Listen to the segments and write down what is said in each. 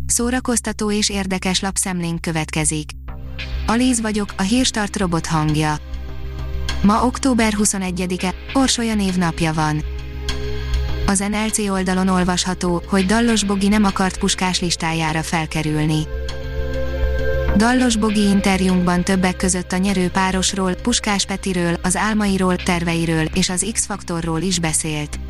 Szórakoztató és érdekes lapszemlénk következik. Alíz vagyok, a Hírstart robot hangja. Ma október 21-e, Orsolya névnapja van. Az NLC oldalon olvasható, hogy Dallos Bogi nem akart Puskás listájára felkerülni. Dallos Bogi interjúnkban többek között a nyerő párosról, Puskás Petiről, az álmairól, terveiről és az X-faktorról is beszélt.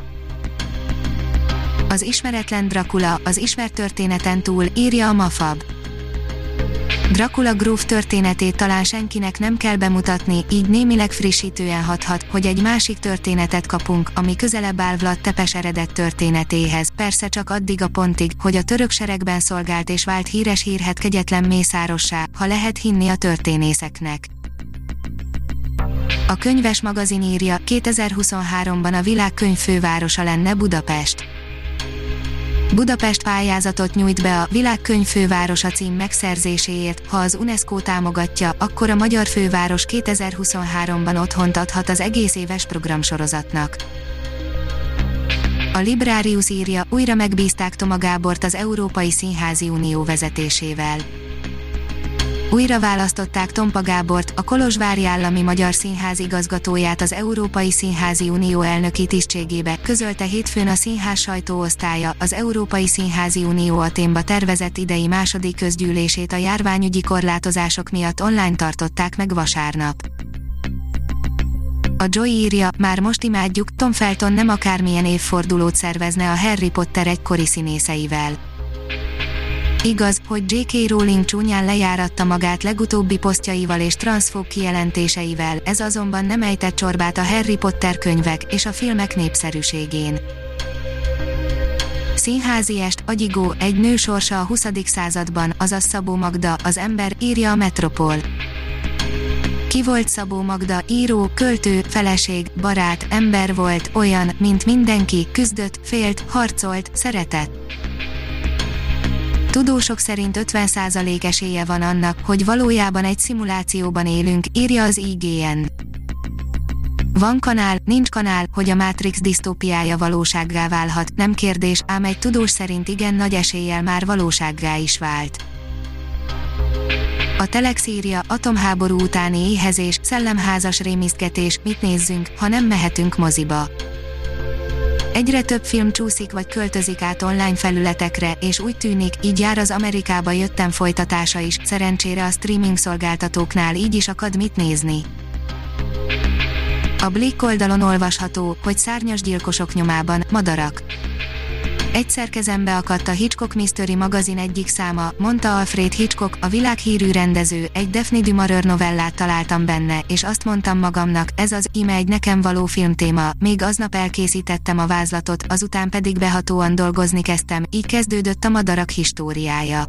Az ismeretlen Dracula, az ismert történeten túl, írja a Mafab. Dracula gróf történetét talán senkinek nem kell bemutatni, így némileg frissítően hathat, hogy egy másik történetet kapunk, ami közelebb áll Vlad Tepes eredet történetéhez, persze csak addig a pontig, hogy a török seregben szolgált és vált híres hírhedt kegyetlen mészárossá, ha lehet hinni a történészeknek. A Könyves magazin írja, 2023-ban a világ könyv fővárosa lenne Budapest. Budapest pályázatot nyújt be a Világkönyv fővárosa cím megszerzéséért, ha az UNESCO támogatja, akkor a magyar főváros 2023-ban otthont adhat az egész éves programsorozatnak. A Librarius írja, újra megbízták Toma Gábort az Európai Színházi Unió vezetésével. Újra választották Tompa Gábort, a Kolozsvári Állami Magyar Színház igazgatóját az Európai Színházi Unió elnöki tisztségébe, közölte hétfőn a színház sajtóosztálya. Az Európai Színházi Unió Athénba tervezett idei második közgyűlését a járványügyi korlátozások miatt online tartották meg vasárnap. A Joy írja, már most imádjuk, Tom Felton nem akármilyen évfordulót szervezne a Harry Potter egykori színészeivel. Igaz, hogy J.K. Rowling csúnyán lejáratta magát legutóbbi posztjaival és transzfób kijelentéseivel, ez azonban nem ejtett csorbát a Harry Potter könyvek és a filmek népszerűségén. Színházi est, agyigó, egy nő sorsa a 20. században, azaz Szabó Magda, az ember, írja a Metropol. Ki volt Szabó Magda? Író, költő, feleség, barát, ember volt, olyan, mint mindenki, küzdött, félt, harcolt, szeretett. Tudósok szerint 50% esélye van annak, hogy valójában egy szimulációban élünk, írja az IGN. Van kanál, nincs kanál, hogy a Matrix disztópiája valósággá válhat, nem kérdés, ám egy tudós szerint igen nagy eséllyel már valósággá is vált. A Telex írja, atomháború utáni éhezés, szellemházas rémisztgetés, mit nézzünk, ha nem mehetünk moziba. Egyre több film csúszik vagy költözik át online felületekre, és úgy tűnik, így jár az Amerikába jöttem folytatása is, szerencsére a streaming szolgáltatóknál így is akad mit nézni. A Blick oldalon olvasható, hogy szárnyas gyilkosok nyomában, madarak. Egyszer kezembe akadt a Hitchcock Mystery magazin egyik száma, mondta Alfred Hitchcock, a világhírű rendező, egy Daphne du Maurier novellát találtam benne, és azt mondtam magamnak, ez az, íme egy nekem való filmtéma, még aznap elkészítettem a vázlatot, azután pedig behatóan dolgozni kezdtem, így kezdődött a madarak históriája.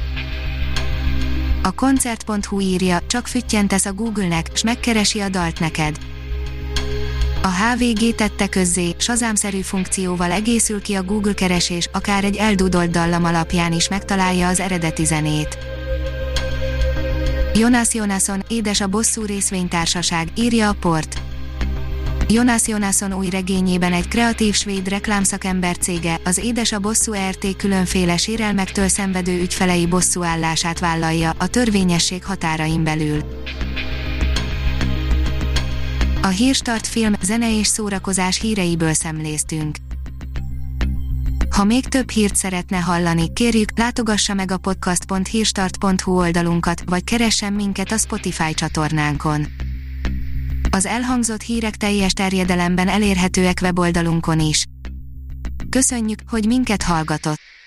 A koncert.hu írja, csak füttyentesz a Google-nek, s megkeresi a dalt neked. A HVG tette közzé, Shazam-szerű funkcióval egészül ki a Google keresés, akár egy eldúdolt dallam alapján is megtalálja az eredeti zenét. Jonas Jonasson, édes a bosszú részvénytársaság, írja a Port. Jonas Jonasson új regényében egy kreatív svéd reklámszakember cége, az Édes a bosszú RT különféle sérelmektől szenvedő ügyfelei bosszúállását vállalja, a törvényesség határain belül. A Hírstart film, zene és szórakozás híreiből szemléztünk. Ha még több hírt szeretne hallani, kérjük, látogassa meg a podcast.hírstart.hu oldalunkat, vagy keressen minket a Spotify csatornánkon. Az elhangzott hírek teljes terjedelemben elérhetőek weboldalunkon is. Köszönjük, hogy minket hallgatott!